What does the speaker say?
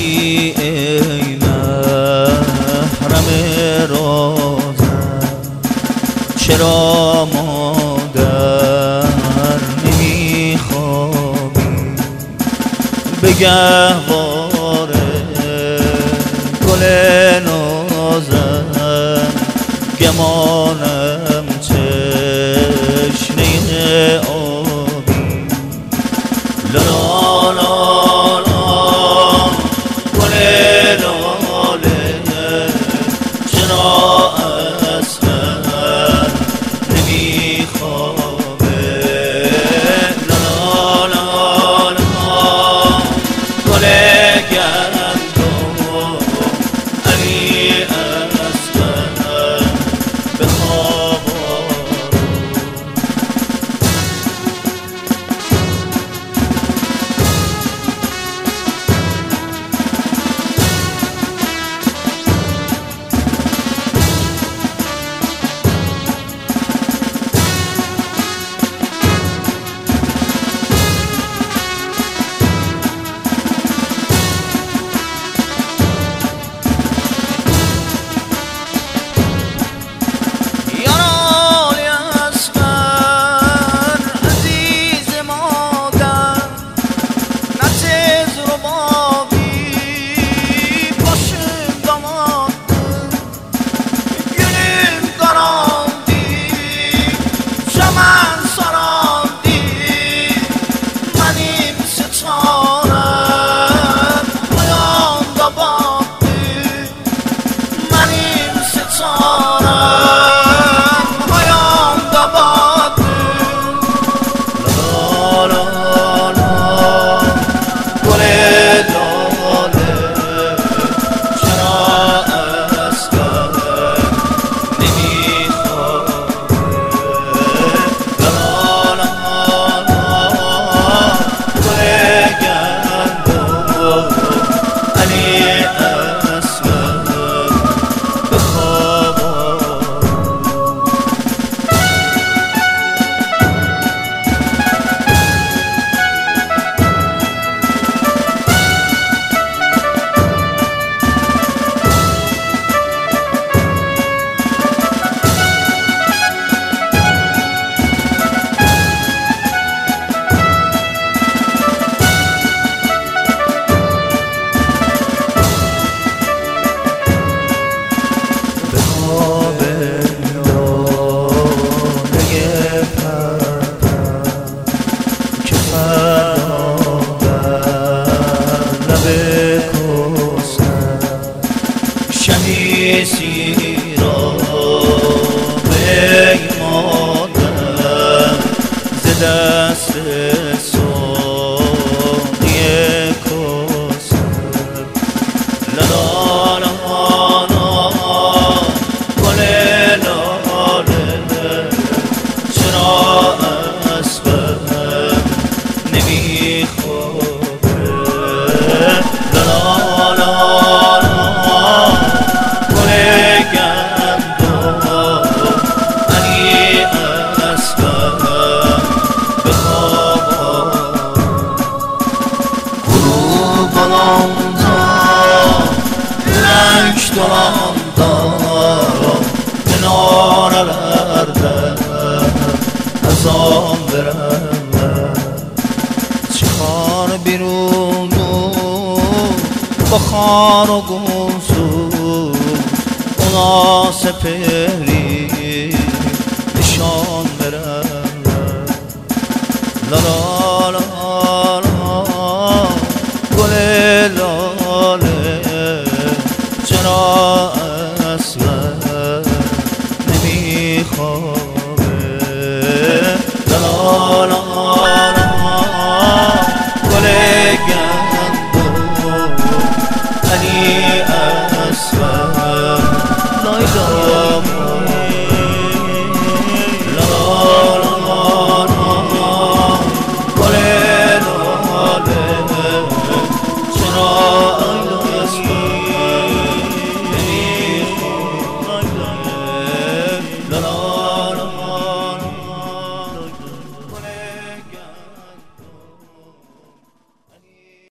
رفتی ای محرم رازم، چرا مادر نمیخوابی به گهواره گل نازم، گمانم تشنه آبی. لا لا لا گل لاله چرا اصلا نمیخوابه؟ لا لا لا گل گندم علی اصلا به خواب دست ساقی کوثر. لا لا لا گل لاله چرا اصلا نمیخوابه؟ لا لا لا گل گندم علی اصلا dolanda minarelerde ezan verenler çıkar bir umut bakar o gonsuz ona seperi nişan verenler. La la